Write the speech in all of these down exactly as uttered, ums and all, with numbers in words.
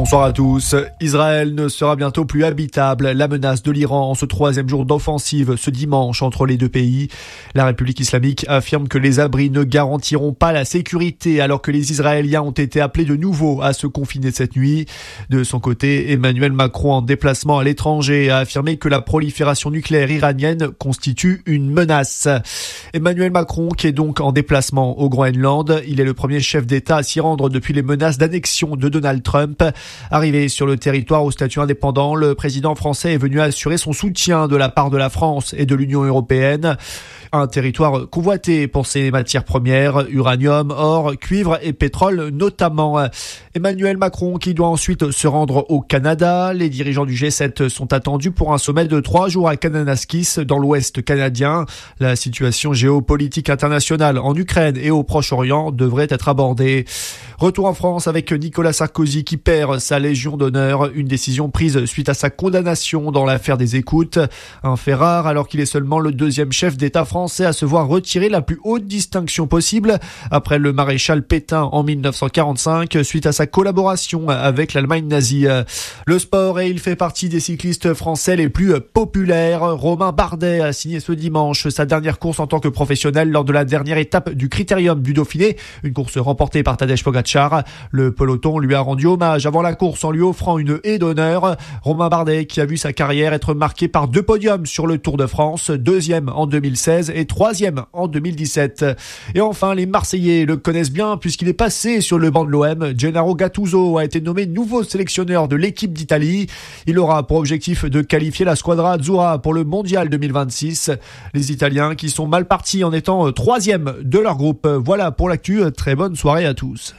Bonsoir à tous. Israël ne sera bientôt plus habitable. La menace de l'Iran en ce troisième jour d'offensive ce dimanche entre les deux pays. La République islamique affirme que les abris ne garantiront pas la sécurité alors que les Israéliens ont été appelés de nouveau à se confiner cette nuit. De son côté, Emmanuel Macron, en déplacement à l'étranger, a affirmé que la prolifération nucléaire iranienne constitue une menace. Emmanuel Macron, qui est donc en déplacement au Groenland, il est le premier chef d'État à s'y rendre depuis les menaces d'annexion de Donald Trump. Arrivé sur le territoire au statut indépendant, le président français est venu assurer son soutien de la part de la France et de l'Union européenne. Un territoire convoité pour ses matières premières, uranium, or, cuivre et pétrole notamment. Emmanuel Macron qui doit ensuite se rendre au Canada. Les dirigeants du G sept sont attendus pour un sommet de trois jours à Kananaskis dans l'ouest canadien. La situation géopolitique internationale en Ukraine et au Proche-Orient devrait être abordée. Retour en France avec Nicolas Sarkozy qui perd sa Légion d'honneur, une décision prise suite à sa condamnation dans l'affaire des écoutes. Un fait rare alors qu'il est seulement le deuxième chef d'État français à se voir retirer la plus haute distinction possible après le maréchal Pétain en mille neuf cent quarante-cinq suite à sa collaboration avec l'Allemagne nazie. Le sport, et il fait partie des cyclistes français les plus populaires. Romain Bardet a signé ce dimanche sa dernière course en tant que professionnel lors de la dernière étape du Critérium du Dauphiné, une course remportée par Tadej Pogacar. Le peloton lui a rendu hommage avant la course en lui offrant une haie d'honneur. Romain Bardet qui a vu sa carrière être marquée par deux podiums sur le Tour de France, deuxième en deux mille seize et troisième en deux mille dix-sept. Et enfin, les Marseillais le connaissent bien puisqu'il est passé sur le banc de l'O M. Gennaro Gattuso a été nommé nouveau sélectionneur de l'équipe d'Italie. Il aura pour objectif de qualifier la Squadra Azzurra pour le Mondial deux mille vingt-six. Les Italiens qui sont mal partis en étant troisième de leur groupe. Voilà pour l'actu. Très bonne soirée à tous.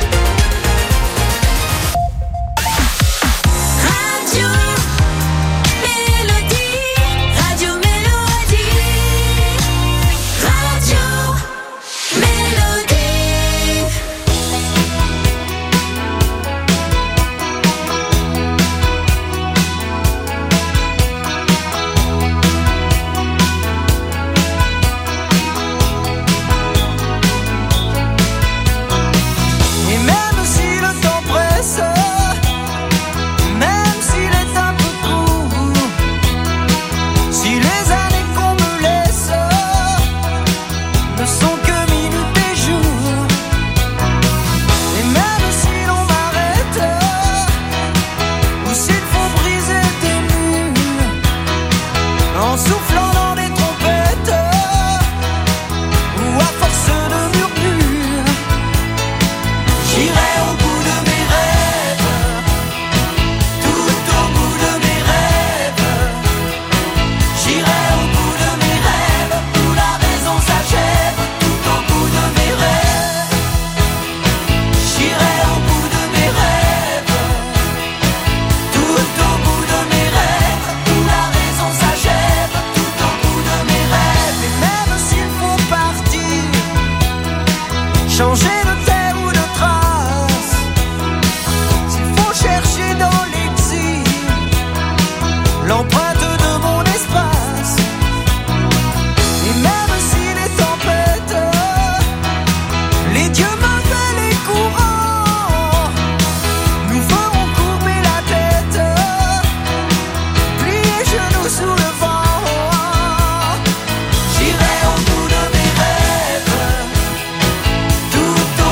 Changer de terre ou de trace, s'il faut chercher dans l'exil l'empreinte de mon espace. Et même si les tempêtes, les dieux m'appellent les courants, nous ferons courber la tête, plier genoux sous le vent. J'irai au bout de mes rêves, tout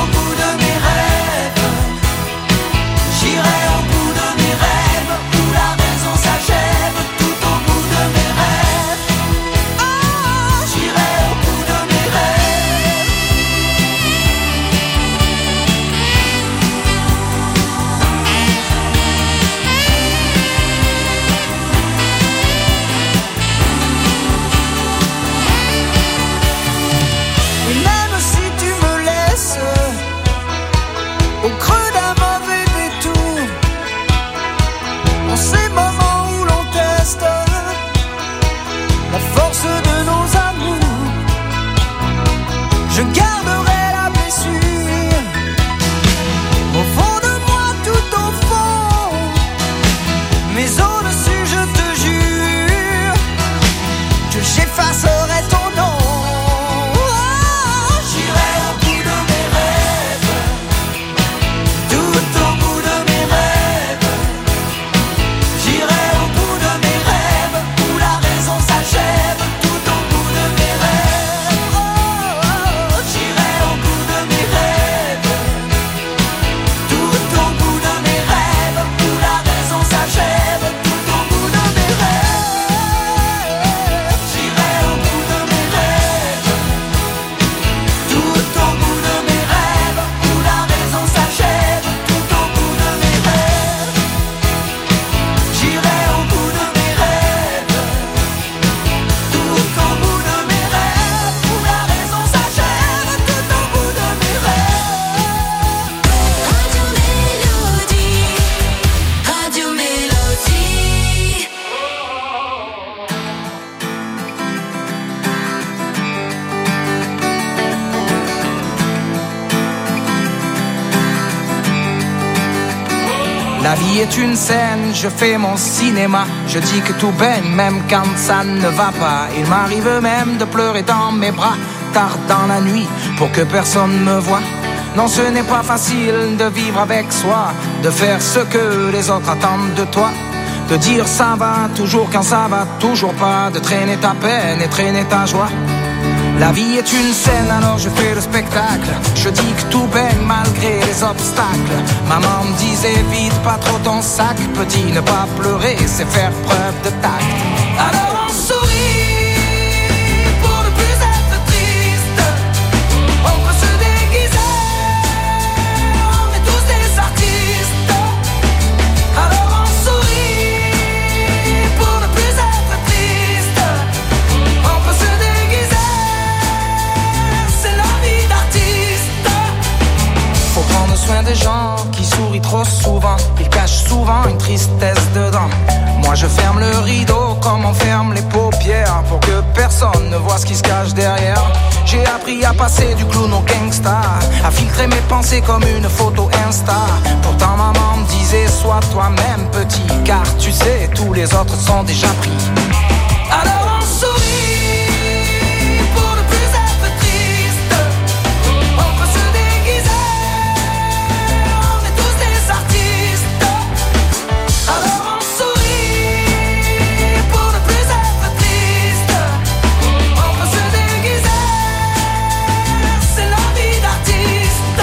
La vie est une scène, je fais mon cinéma. Je dis que tout baigne même quand ça ne va pas. Il m'arrive même de pleurer dans mes bras tard dans la nuit pour que personne me voie. Non, ce n'est pas facile de vivre avec soi, de faire ce que les autres attendent de toi, de dire ça va toujours quand ça va toujours pas, de traîner ta peine et traîner ta joie. La vie est une scène, alors je fais le spectacle. Je dis que tout baigne malgré les obstacles. Maman me disait vite pas trop ton sac. Petit, ne pas pleurer, c'est faire preuve de tact. Alors on sourit pour ne plus être triste. On peut se déguiser, on est tous des artistes. Alors on sourit pour ne plus être triste. On peut se déguiser, c'est la vie d'artiste. Faut prendre soin des gens qui sourient trop souvent. Ils cachent souvent une tristesse dedans. Moi je ferme le rideau comme on ferme les paupières, pour que personne ne voit ce qui se cache derrière. J'ai appris à passer du clown au gangsta, à filtrer mes pensées comme une photo Insta. Pourtant maman me disait sois toi-même petit, car tu sais tous les autres sont déjà pris. Alors on sourit pour ne plus être triste. On peut se déguiser, on est tous des artistes. Alors on sourit pour ne plus être triste. On peut se déguiser, c'est la vie d'artiste.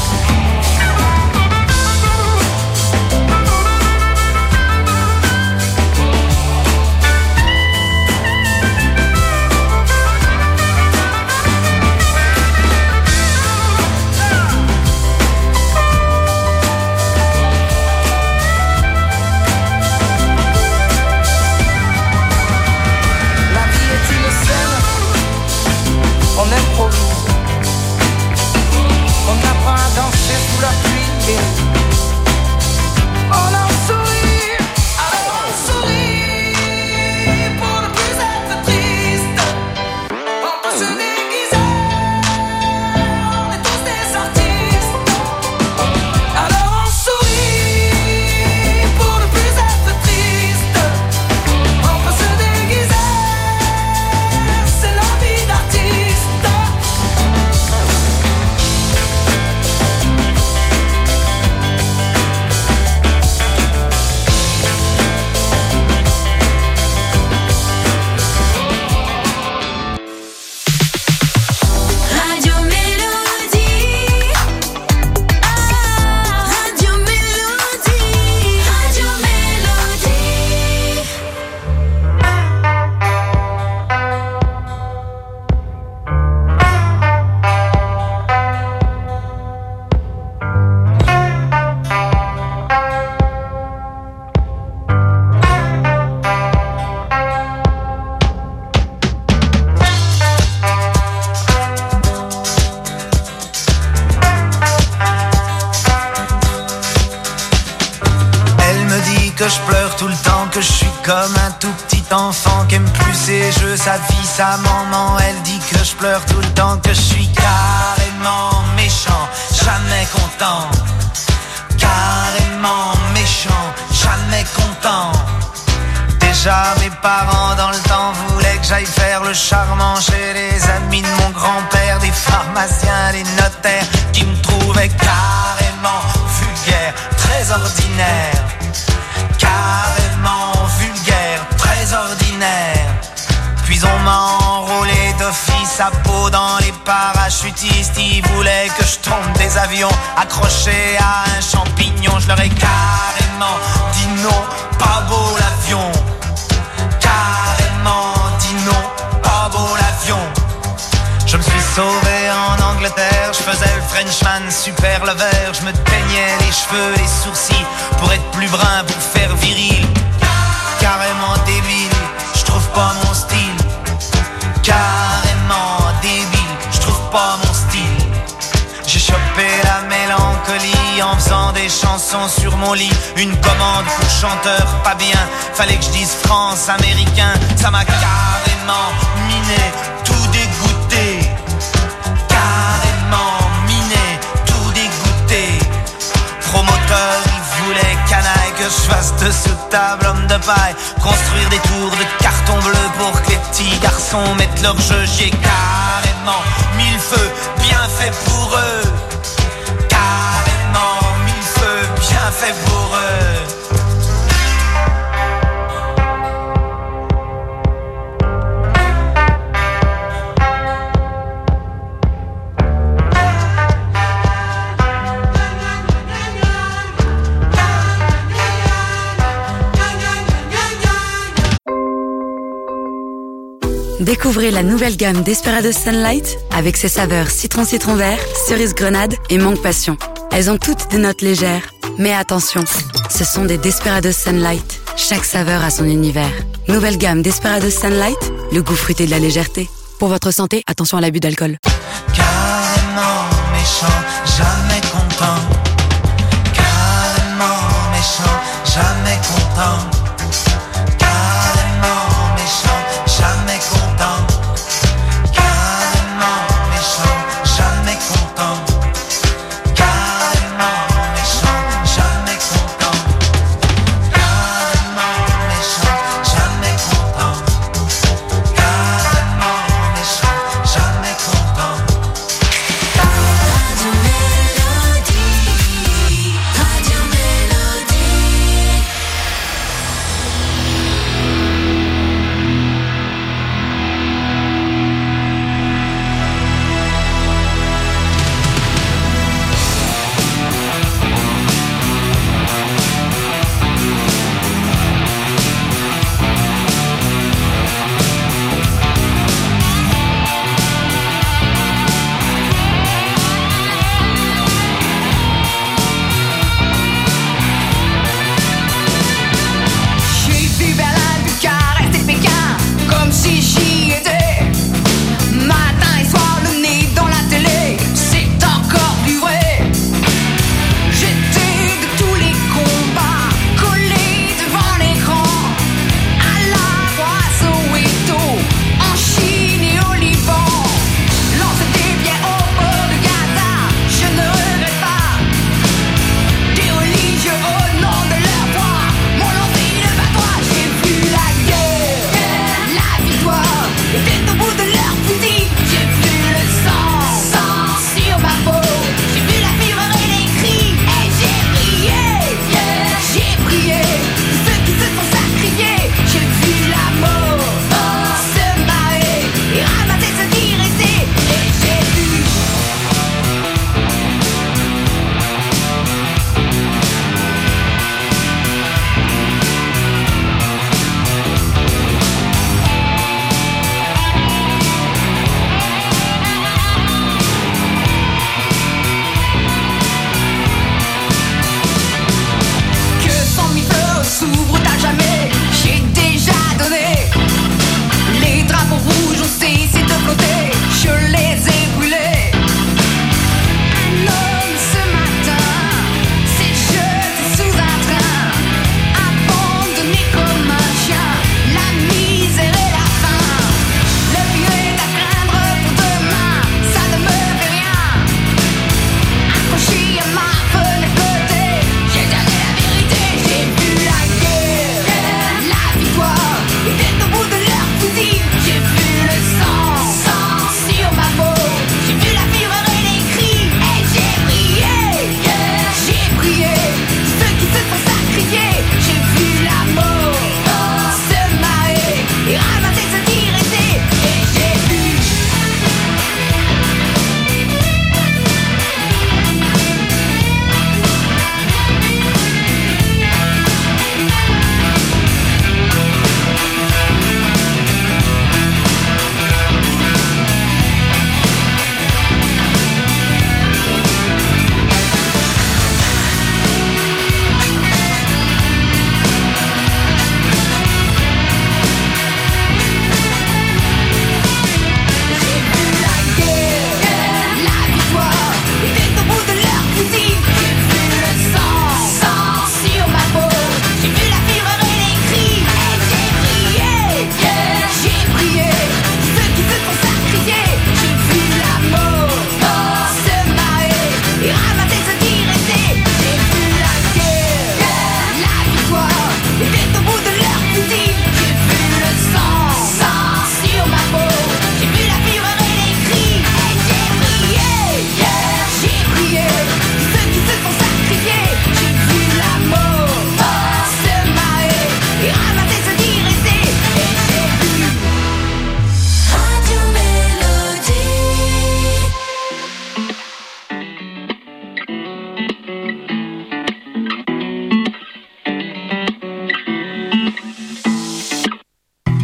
La vie est une scène, on improvise. On apprend à danser sous la pluie. On en sourit, alors on sourit pour ne plus être triste. On peut se déguiser, on est tous des artistes. Alors on sourit pour ne plus être triste. On peut se déguiser, c'est la vie d'artiste. Radio Mélodie. Ah, Radio Mélodie. Radio Mélodie. Elle me dit que je pleure tout le temps, que je suis comme un tout petit enfant qui aime plus ses jeux, sa vie, sa maman. Elle dit que je pleure tout le temps, que je suis carrément méchant, jamais content. Carrément méchant, jamais content. Déjà mes parents dans le temps voulaient que j'aille faire le charmant chez les amis de mon grand-père, des pharmaciens, des notaires qui me trouvaient carrément vulgaire, très ordinaire. Carrément vulgaire, très ordinaire. Puis on m'a enrôlé d'office à Pau dans les parachutistes. Ils voulaient que je tombe des avions accroché à un champignon. Je leur ai carrément dit non, pas beau l'avion. Carrément dit non, pas beau l'avion. Je me suis sauvé en Angleterre, je faisais le Frenchman super lover. Je me peignais les cheveux, les sourcils pour être plus brun, pour faire viril. Carrément débile, je trouve pas mon style. Carrément débile, je trouve pas mon style. J'ai chopé la mélancolie en faisant des chansons sur mon lit. Une commande pour chanteur pas bien, fallait que je dise France américain. Ça m'a carrément miné, tout dégoûté. Carrément miné, tout dégoûté. Promoteur, il voulait canal, table, homme de paille, construire des tours de carton bleu pour que les petits garçons mettent leur jeu. J'ai carrément mille feux, bien fait pour eux. Carrément mille feux, bien fait pour eux. Découvrez la nouvelle gamme Desperados Sunlight avec ses saveurs citron citron vert, cerise grenade et mangue passion. Elles ont toutes des notes légères, mais attention, ce sont des Desperados Sunlight. Chaque saveur a son univers. Nouvelle gamme Desperados Sunlight, le goût fruité de la légèreté. Pour votre santé, attention à l'abus d'alcool. Carrément méchant, jamais content. Carrément méchant, jamais content. Carrément méchant, jamais content. Carrément méchant, jamais content. Carrément méchant, jamais content. Carrément méchant, jamais content. Carrément méchant, jamais content. Radio Mélodie, Radio Mélodie.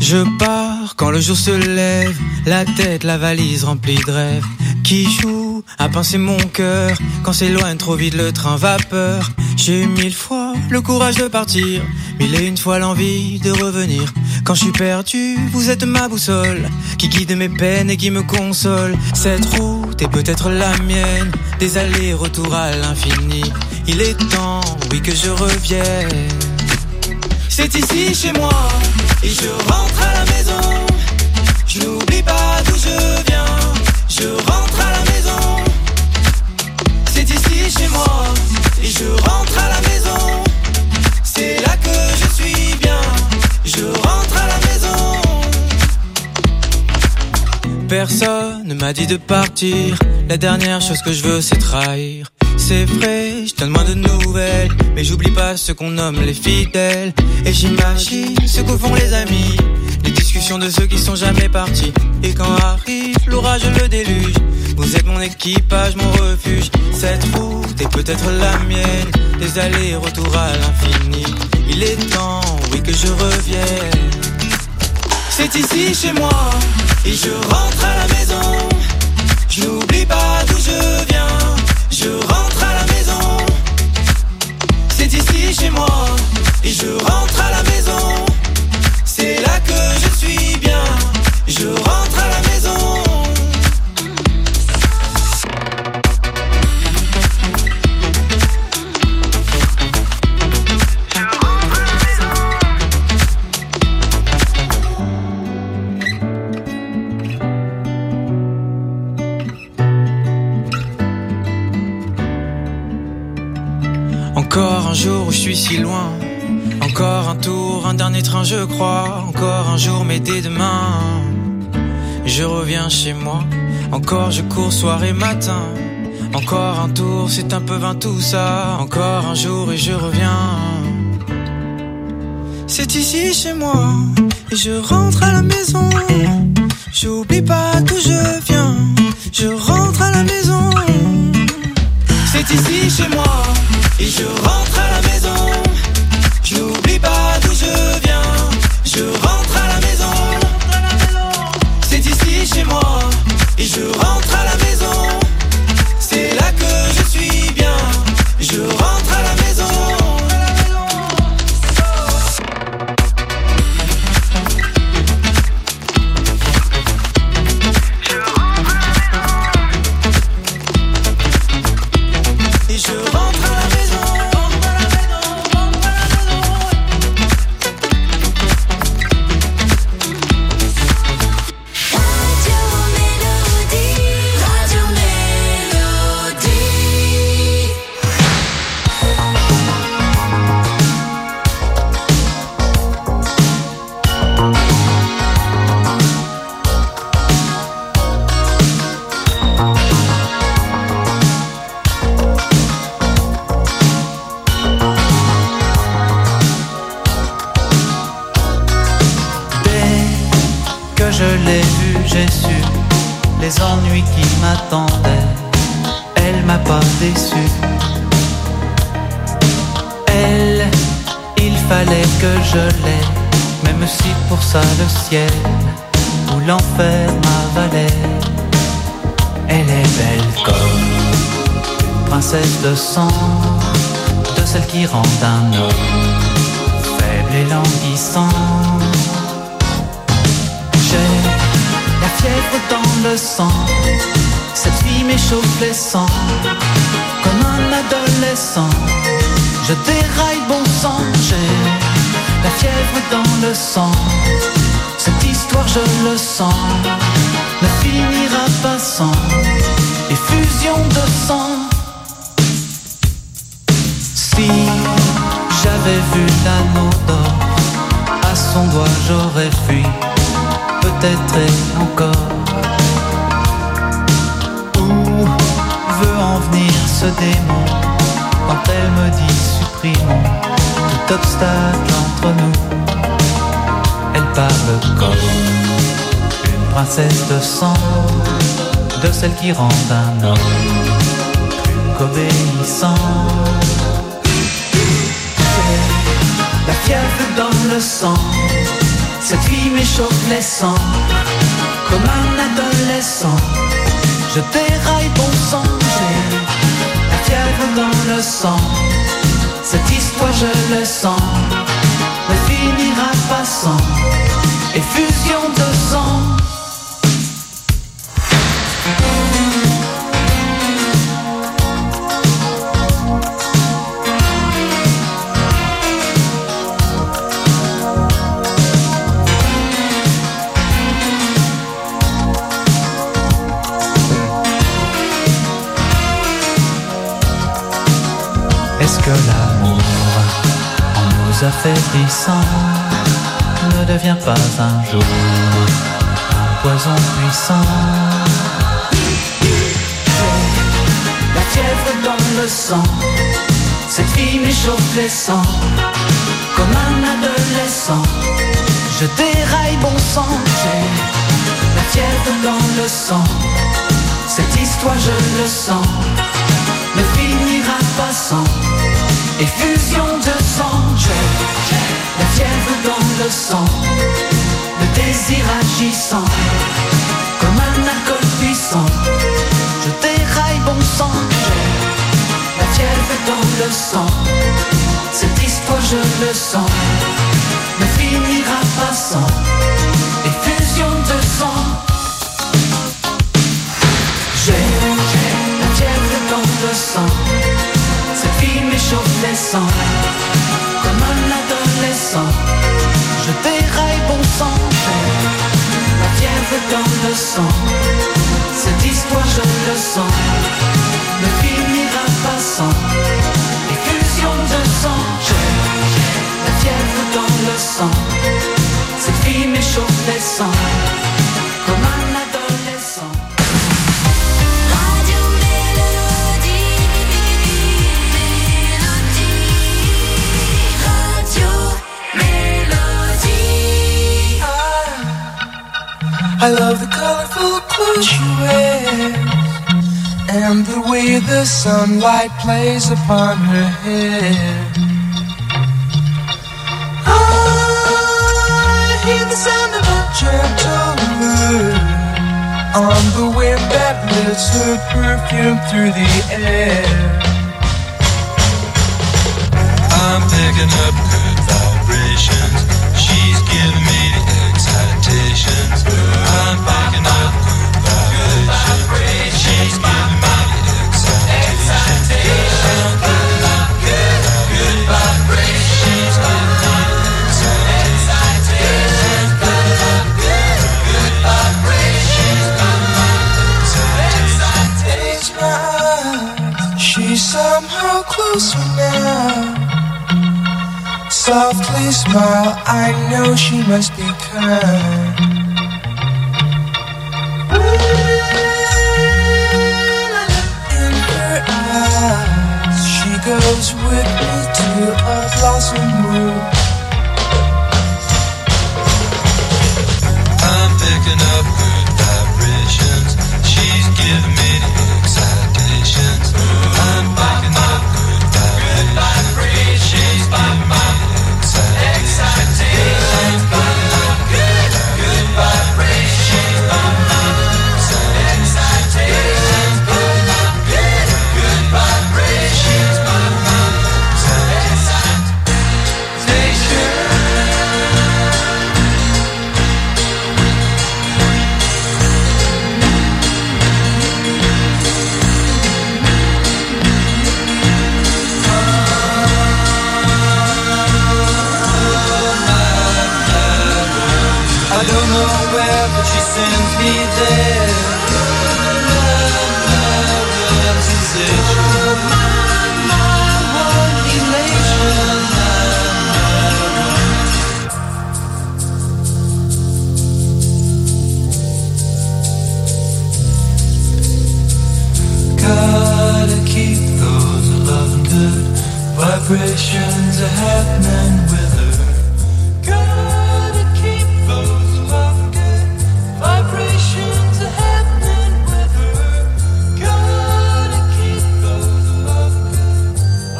Je pars quand le jour se lève, la tête, la valise remplie de rêves. Qui joue à pincer mon cœur quand s'éloigne trop vite le train vapeur. J'ai eu mille fois le courage de partir, mille et une fois l'envie de revenir. Quand je suis perdu, vous êtes ma boussole qui guide mes peines et qui me console. Cette route est peut-être la mienne, des allers-retours à l'infini. Il est temps, oui, que je revienne. C'est ici chez moi et je rentre à la maison. Je n'oublie pas d'où je viens. Je rentre à la maison. C'est ici chez moi et je rentre à la maison. C'est là que je suis bien. Je rentre à la maison. Personne ne m'a dit de partir. La dernière chose que je veux c'est trahir. C'est vrai, je donne moins de nouvelles, mais j'oublie pas ce qu'on nomme les fidèles. Et j'imagine ce que font les amis, les discussions de ceux qui sont jamais partis. Et quand arrive l'orage, le déluge, vous êtes mon équipage, mon refuge. Cette route est peut-être la mienne, des allers-retours à l'infini. Il est temps, oui, que je revienne. C'est ici chez moi, et je rentre à la maison. Je n'oublie pas d'où je viens. Je rentre à la maison. C'est ici chez moi, et je rentre à la maison. C'est là que je suis bien. Je rentre à la maison. Encore un jour où je suis si loin. Encore un tour, un dernier train je crois. Encore un jour mais dès demain je reviens chez moi. Encore je cours soir et matin. Encore un tour, c'est un peu vain tout ça. Encore un jour et je reviens. C'est ici chez moi et je rentre à la maison. J'oublie pas d'où je viens. Je rentre à la maison. C'est ici chez moi et je rentre à la maison. Je n'oublie pas d'où je viens. Je rentre à la maison. C'est ici chez moi et je rentre à la maison. C'est là que je suis bien. Je rentre à la maison. Les ennuis qui m'attendaient, elle m'a pas déçu. Elle, il fallait que je l'aie, même si pour ça le ciel ou l'enfer m'avalait. Elle est belle comme une princesse de sang, de celle qui rend un homme faible et languissant. J'ai la fièvre dans le sang, cette fille m'échauffe les sangs. Comme un adolescent, je déraille bon sang. J'ai la fièvre dans le sang, cette histoire je le sens ne finira pas sans effusion de sang. Si j'avais vu l'anneau d'or à son doigt, j'aurais fui, peut-être et encore. Où veut en venir ce démon quand elle me dit supprimons tout obstacle entre nous? Elle parle comme une princesse de sang, de celle qui rend un homme plus qu'obéissant. J'ai la fièvre dans le sang, Cette vie m'échauffe les sangs, comme un adolescent. Je déraille bon sang, j'ai la fièvre dans le sang. Cette histoire je le sens, ne finira pas sans effusion de sang. Est-ce que l'amour, en nous affaiblissant, ne devient pas un jour un poison puissant? J'ai la fièvre dans le sang, cette vie m'échauffe les sangs, comme un adolescent. Je déraille bon sang, j'ai la fièvre dans le sang. Cette histoire je le sens, ne finira pas sans effusion de sang. J'ai la fièvre dans le sang, le désir agissant, comme un alcool puissant. Je déraille bon sang, j'ai la fièvre dans le sang. Cette histoire je le sens, ne finira pas sans effusion de sang. J'ai la fièvre dans le sang, cette vie m'échauffe les sangs, comme un adolescent. Je déraille bon sang, j'ai la fièvre dans le sang. Cette histoire je le sens, ne finira pas sans effusion de sang. J'ai la fièvre dans le sang, cette vie m'échauffe les sangs, comme un adolescent. Radio Mélodie, Mélodie, Radio Mélodie. I love the colorful clothes you wear and the way the sunlight plays upon her hair. I hear the sound of a gentle wind on the wind that lifts her perfume through the air. I'm picking up good vibrations. She's giving me the excitations. I'm picking up good vibrations. She's giving me the excitations. I'm picking up good, good vibrations. She's giving me the excitations. I'm picking up good, good vibrations. She's giving me the excitations. She's somehow closer now. Softly smile, I know she must be kind. In her eyes, she goes with me to a blossom room. I'm picking up good vibrations. She's giving me the excitations. I'm picking up good vibrations. She's giving me the excitations. I'm picking up good, good vibrations. I'm picking up excitations. Picking up good, good vibrations. I'm picking I don't know where, but she sends me there. Gotta keep those loving good vibrations are happening with her. Gotta keep those loving good vibrations are happening with her. Gotta keep those loving good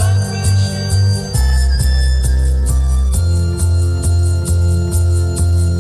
vibrations.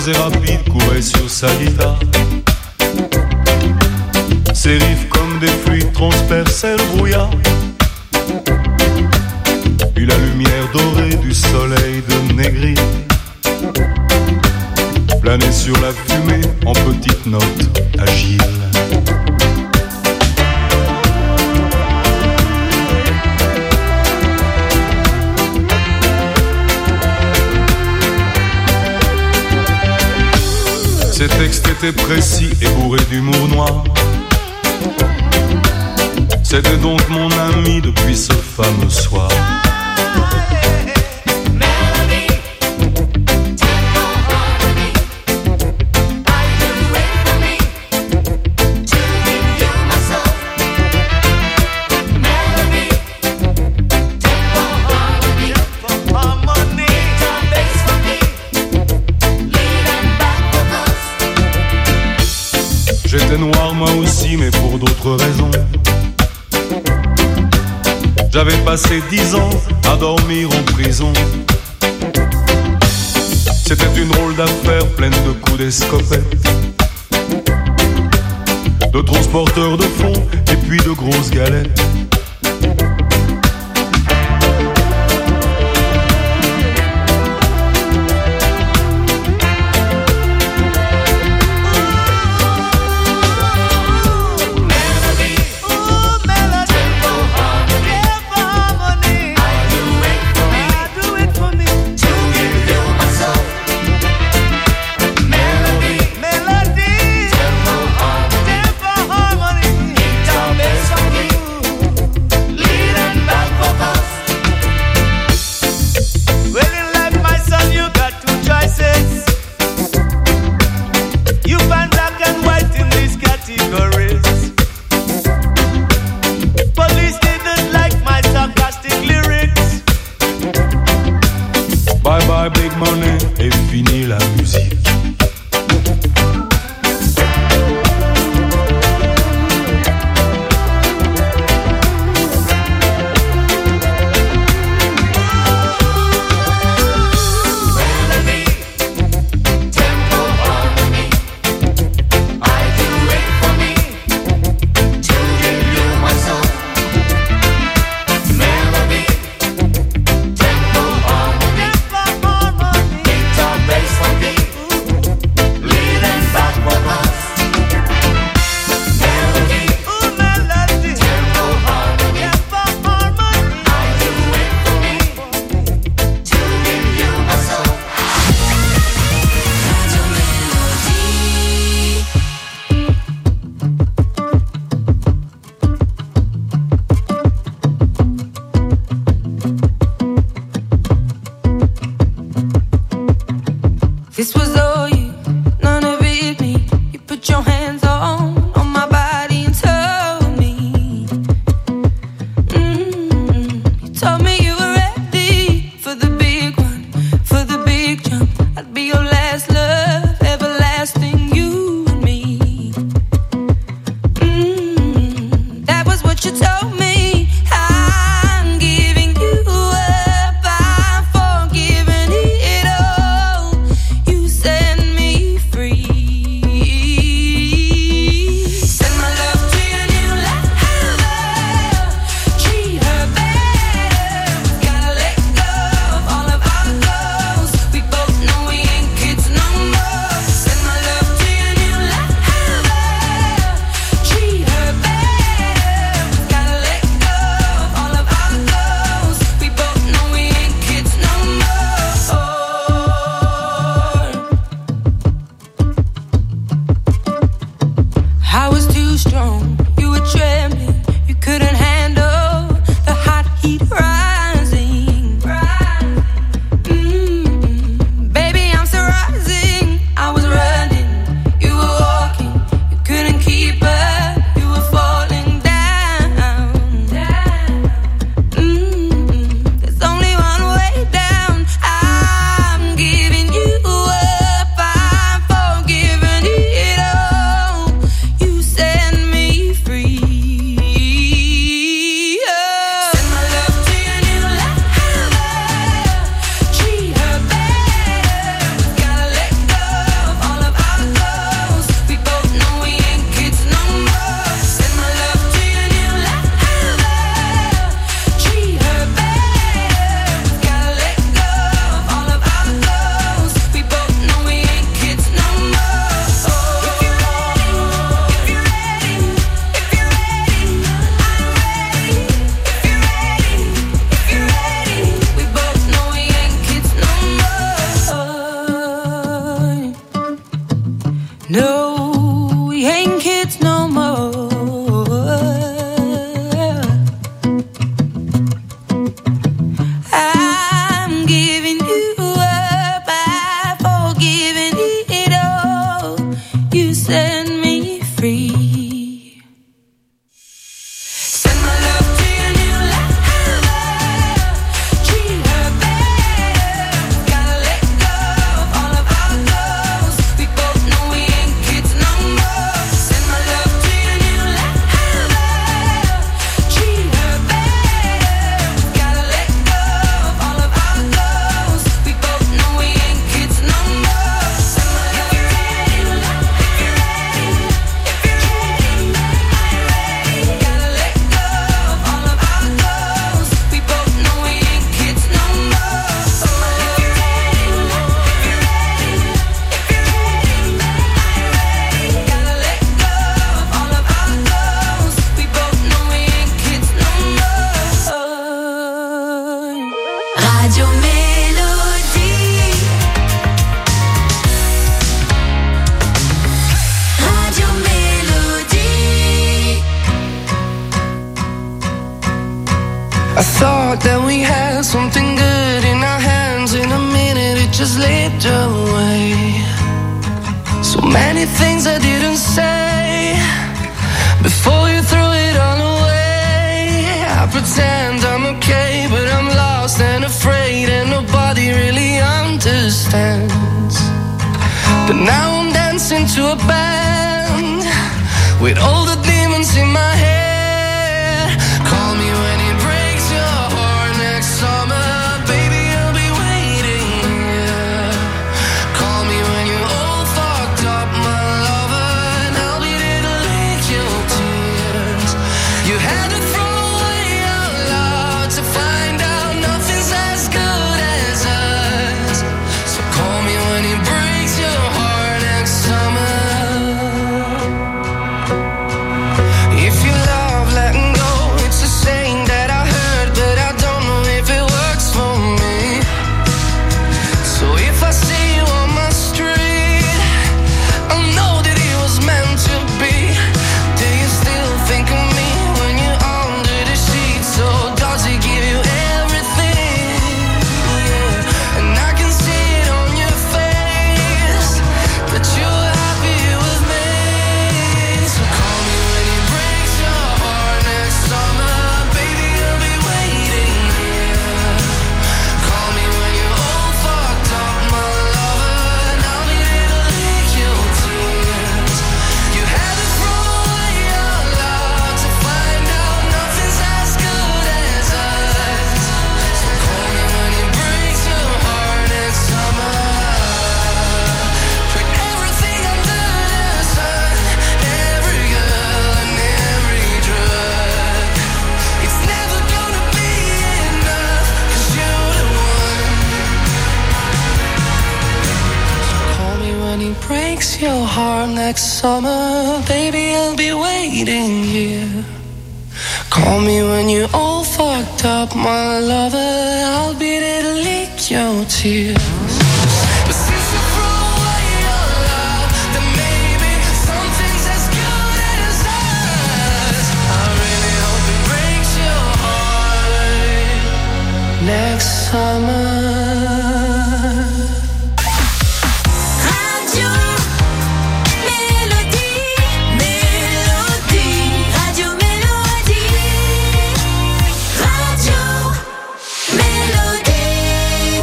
et rapide courait sur sa guitare. Ses riffs comme des fluides transperçaient le brouillard. Puis la lumière dorée du soleil de Négri planait sur la fumée en petites notes agiles. Ses textes étaient précis et bourrés d'humour noir. C'était donc mon ami depuis ce fameux soir. J'étais noir moi aussi, mais pour d'autres raisons. J'avais passé dix ans à dormir en prison. C'était une drôle d'affaire pleine de coups d'escopette, de transporteurs de fonds et puis de grosses galettes. thought that we had something good in our hands. In a minute it just slipped away. So many things I didn't say before you threw it all away. I pretend I'm okay, but I'm lost and afraid, and nobody really understands. But now I'm dancing to a band with all the demons in my head. Call me when it breaks your heart next summer, baby, I'll be waiting here. Call me when you're all fucked up, my lover, and I'll be there to lick your tears. You had to throw away your love to find out nothing's as good as us. So call me when it breaks your heart next summer. If you love letting go, it's a saying that I heard, but I don't know if it works for me. So if I see you on my street, I know that it was meant to be. Do you still think of me when you're under the sheets? So does it give you everything? Yeah. And I can see it on your face that you're happy with me. So call me when it breaks your heart next summer, baby, I'll be waiting here. Call me when you're all fucked up, my lover, and I'll be there to lick your tears. You had to throw away your love to find out nothing's as good as us. So call me when it breaks your heart next summer. Put everything under the sun, every girl and every drug. It's never gonna be enough, 'cause you're the one. So call me when it breaks your heart next summer, baby, I'll be waiting here. Call me when you're all fucked up, my lover, I'll be there to lick your tears. But since you threw away your love, then maybe something's as good as us. I really hope it breaks your heart next summer. Radio Mélodie, Mélodie, Radio Mélodie, Radio Mélodie.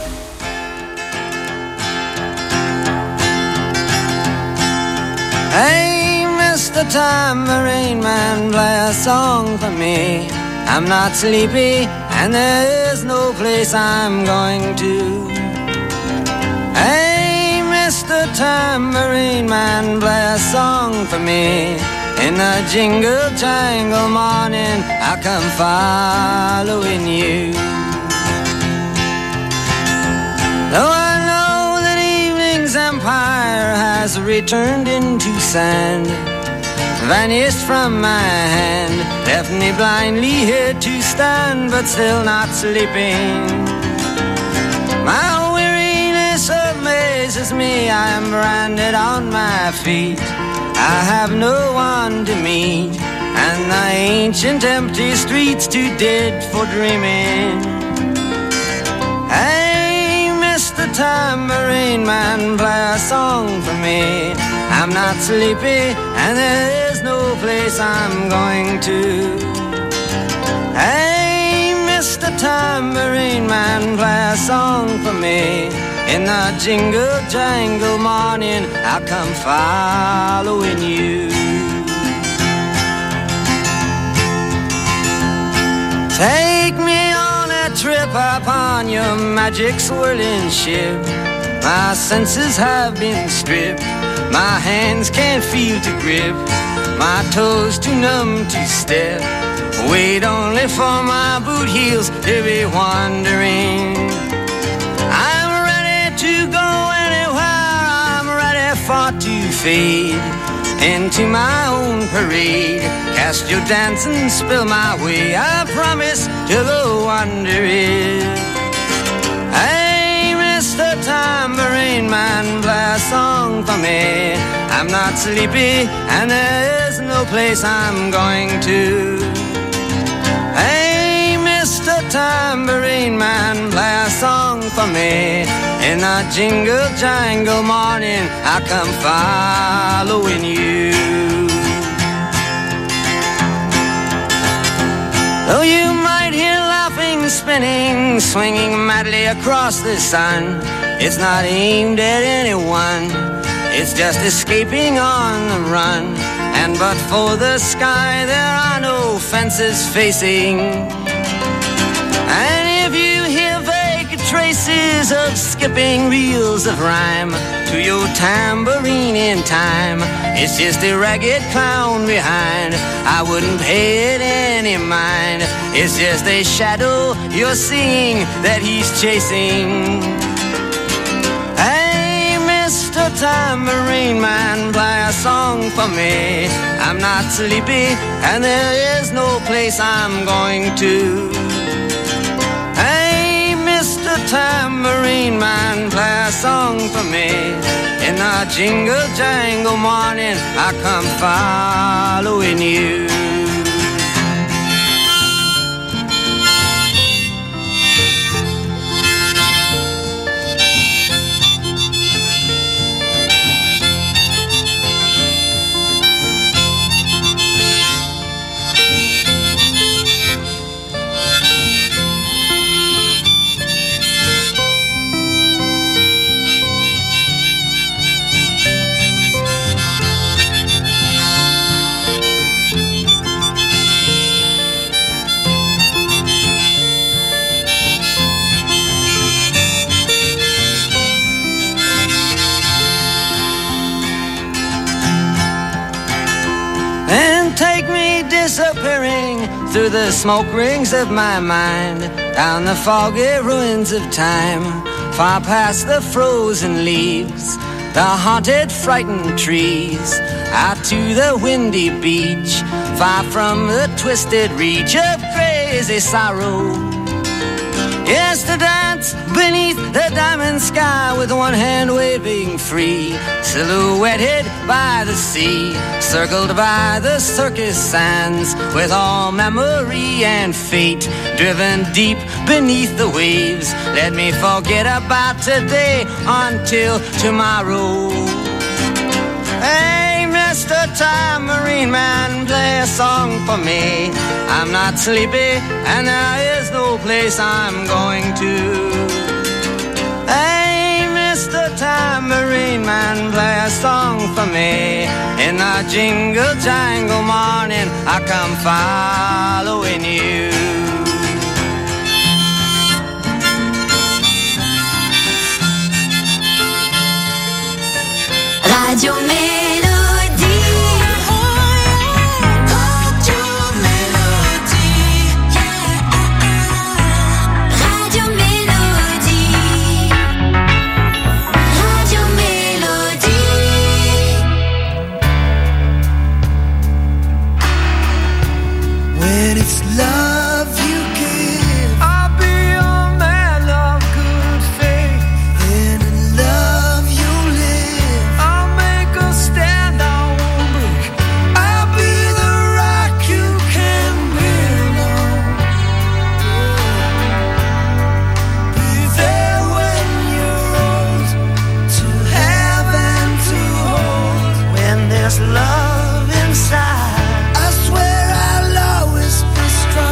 Hey, Mister Tambourine Man, play a song for me. I'm not sleepy, and there's no place I'm going to. Hey, Mister Tambourine Man, play a song for me. In the jingle jangle morning, I come following you. Though I know that evening's empire has returned into sand, vanished from my hand, left me blindly here to stand, but still not sleeping. My weariness amazes me, I am branded on my feet. I have no one to meet, and the ancient empty streets too dead for dreaming. Hey, Mister Tambourine Man, play a song for me. I'm not sleepy, and there is no place I'm going to. Hey, Mister Tambourine Man, play a song for me. In the jingle jangle morning, I'll come following you. Take me on a trip upon your magic swirling ship. My senses have been stripped, my hands can't feel to grip, my toes too numb to step. Wait only for my boot heels to be wandering. I'm ready to go anywhere, I'm ready for to fade into my own parade. Cast your dancing spell my way, I promise to go under it. Hey, Mister Tambourine Man, play a song for me. I'm not sleepy, and there is no place I'm going to. Hey, Mister tambourine man, play a song for me. In the jingle jangle morning, I come following you. Though you might hear laughing, spinning, swinging madly across the sun, it's not aimed at anyone, it's just escaping on the run. And but for the sky, there are no fences facing. And if you hear vague traces of skipping reels of rhyme to your tambourine in time, it's just a ragged clown behind. I wouldn't pay it any mind. It's just a shadow you're seeing that he's chasing. Hey, Mister Tambourine Man, play a song for me. I'm not sleepy and there is no place I'm going to. Hey, Mister Tambourine Man, play a song for me. In the jingle jangle morning, I come following you. And take me disappearing through the smoke rings of my mind, down the foggy ruins of time, far past the frozen leaves, the haunted, frightened trees, out to the windy beach, far from the twisted reach of crazy sorrow. Yes, to dance beneath the diamond sky with one hand waving free, silhouetted by the sea, circled by the circus sands, with all memory and fate driven deep beneath the waves. Let me forget about today until tomorrow. Hey, Mister Tambourine Man, play a song for me. I'm not sleepy and there is no place I'm going to. Hey, Mister Tambourine Man, play a song for me. In the jingle jangle morning, I come following you. Radio Mélodie. Radio Mélodie. Radio Mélodie. Radio Mélodie. When it's love you give, I'll be your man of good faith. Then in love you live, I'll make a stand, I won't break. I'll be the rock you can build on. Be there when you're old, to have and to hold. When there's love inside, I swear I'll always be strong.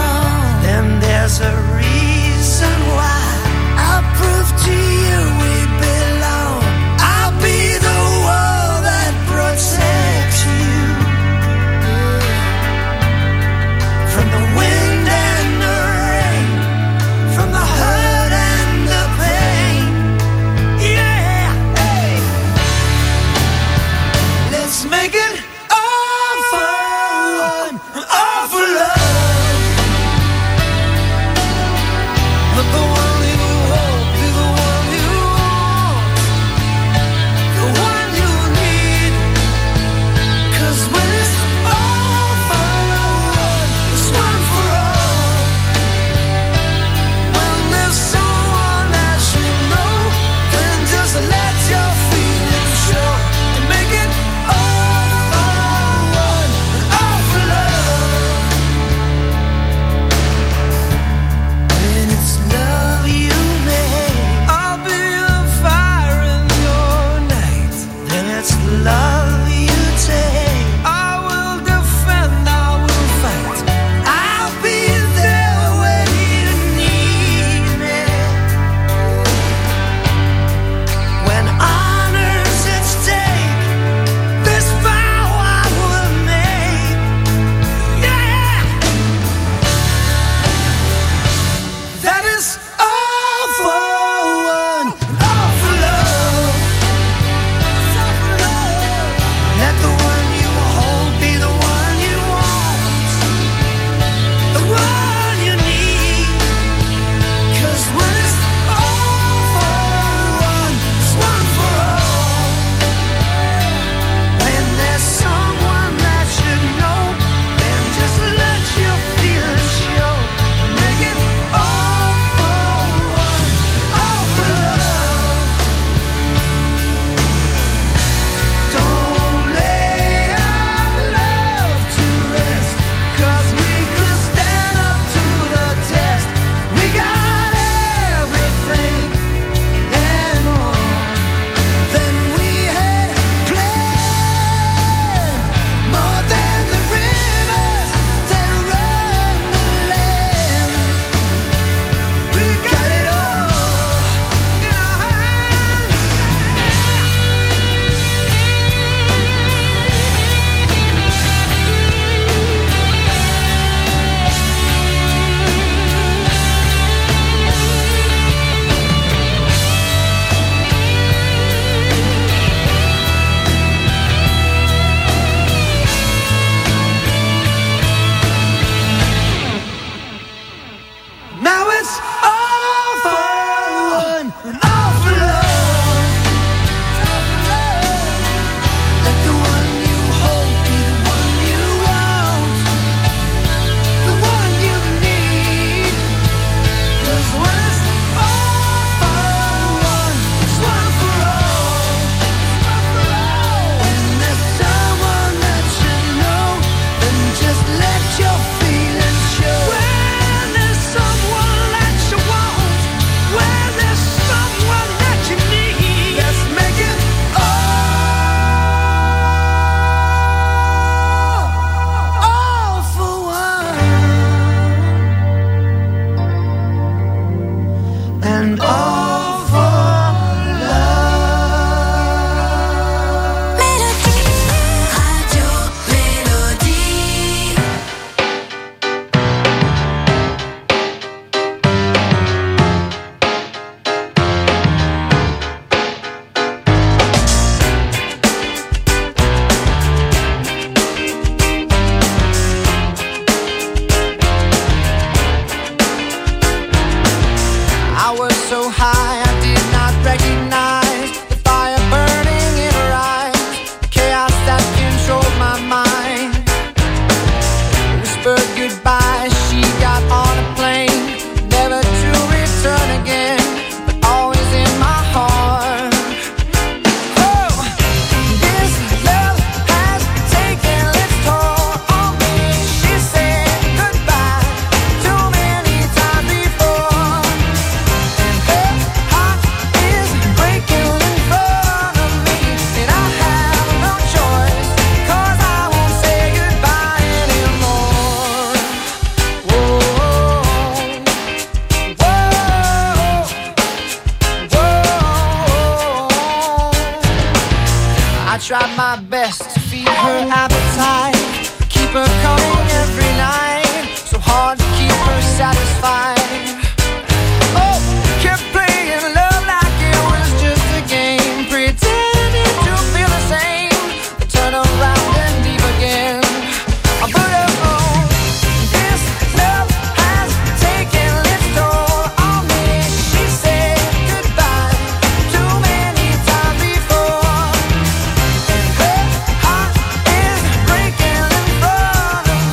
tried my best to feed her appetite, keep her coming every night, so hard to keep her satisfied. Oh, kept playing love like it was just a game, pretending to feel the same, turn around and leave again. I put her on. This love has taken its toll on me. She said goodbye too many times before, and her heart is breaking in front of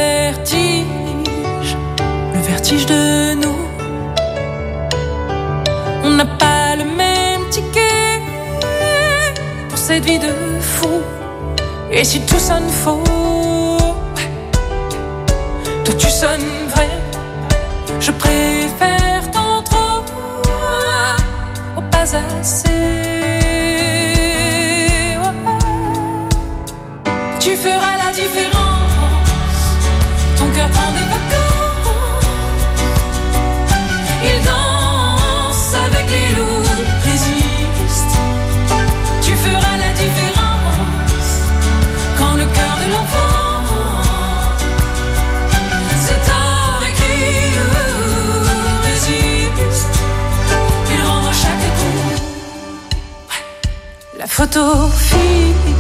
vertige, le vertige de nous. On n'a pas le même ticket pour cette vie de fou. Et si tout sonne faux, toi tu sonnes vrai. Je préfère tant trop au pas assez. Tu feras la différence, ton cœur prend des vacances. Il danse avec les loups, résiste. Tu feras la différence quand le cœur de l'enfant c'est avec lui, résiste. Il rend à chaque coup la photo fixe.